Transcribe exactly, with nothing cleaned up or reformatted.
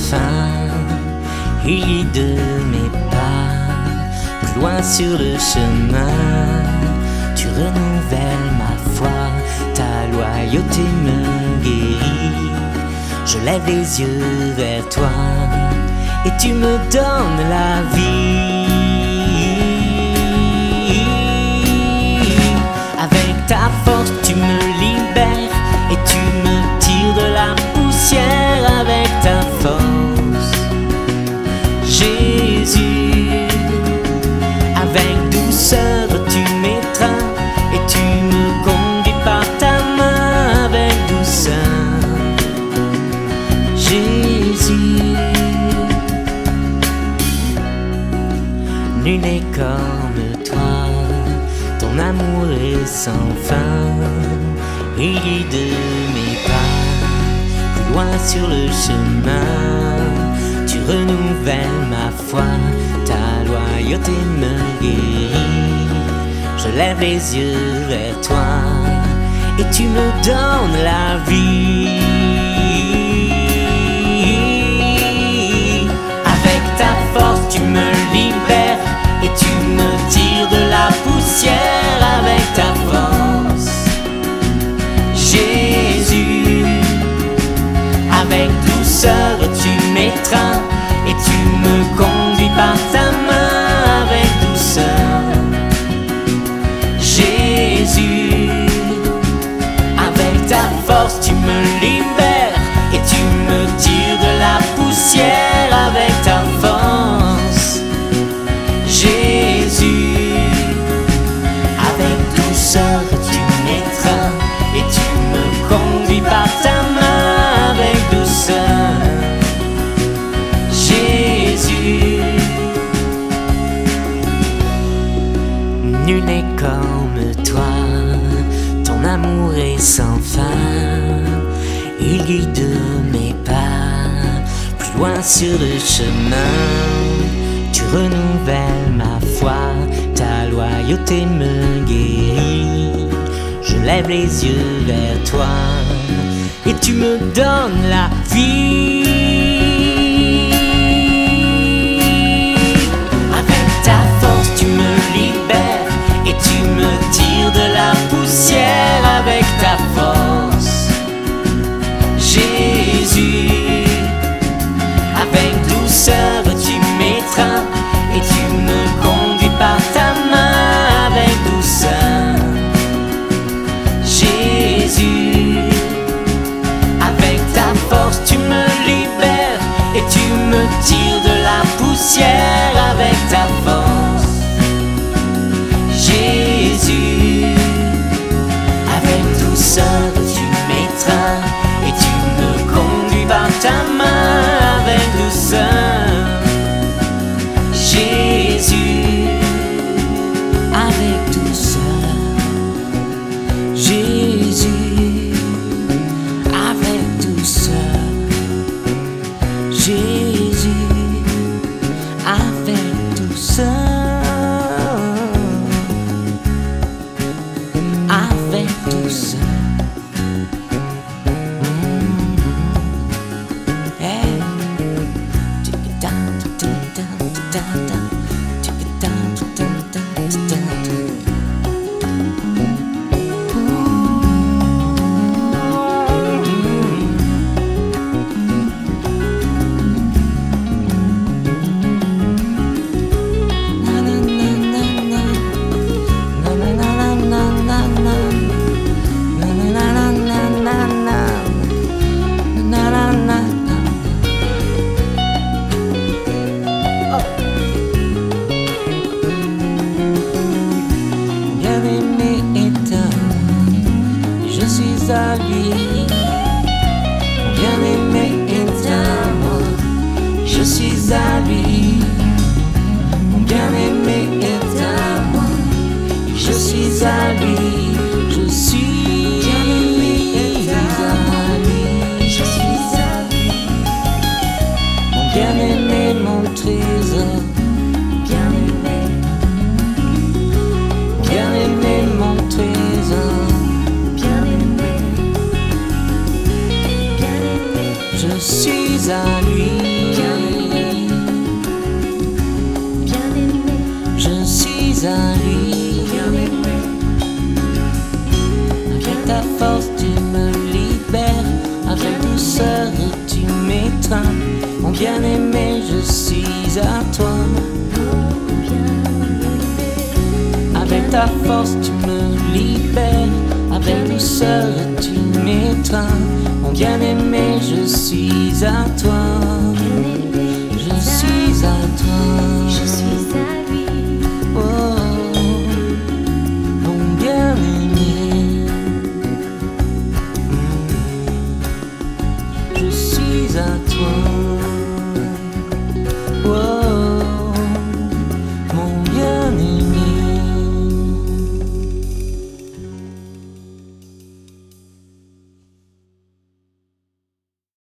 fin, il de mes pas, plus loin sur le chemin, tu renouvelles ma foi, ta loyauté me guérit. Je lève les yeux vers toi et tu me donnes la vie. Avec ta force tu me libères et tu me tires de la poussière. Avec ta force, Jésus, avec douceur tu m'étreins et tu me conduis par ta main. Avec douceur, Jésus, nul n'est comme toi, ton amour est sans fin, il guide mes pas, plus loin sur le chemin, tu renouvelles ma foi, ta loyauté me guérit. Je lève les yeux vers toi et tu me donnes la vie. Avec ta force tu me libères et tu me tires de la poussière. Avec ta force, Jésus, avec douceur tu m'étreins et tu me conduis par ta main. Avec douceur, Jésus, avec ta force tu me libères et tu me tires de la poussière. Avec ta force, Jésus, avec douceur tu m'étreins et tu me conduis par ta main. Avec douceur, Jésus, nul n'est comme toi, ton amour est sans fin, il guide mes pas, plus loin sur le chemin, tu renouvelles ma foi, ta loyauté me guérit. Je lève les yeux vers toi et tu me donnes la vie. Avec ta force tu me libères et tu me tires de la poussière. Avec ta force, Jésus, avec douceur tu m'étreins et tu me conduis par ta main. Avec douceur, Jésus, avec ta force tu me libères et tu me tires de la poussière. Avec ta force, Jésus, avec douceur tu m'étreins et tu me conduis par ta main. Avec douceur, Jésus, avec douceur, Jésus, avec douceur, Jésus, avec douceur, avec douceur. Je suis à lui, mon bien-aimé est à moi. Je suis à lui, mon bien-aimé est à moi. Je suis à lui, je suis bien-aimé est à lui. Je suis à lui, mon bien-aimé, mon trésor. Bien-aimé, bien-aimé, mon trésor. Je suis à lui. suis à lui. Avec ta force tu me libères, avec douceur tu m'étreins. Mon bien-aimé, je suis à toi. Avec ta force tu me libères, avec douceur tu m'étreins. Mon bien-aimé, je suis à toi. Je suis à toi. Je suis à lui. Oh, mon bien-aimé. Mm. Je suis à toi. Oh.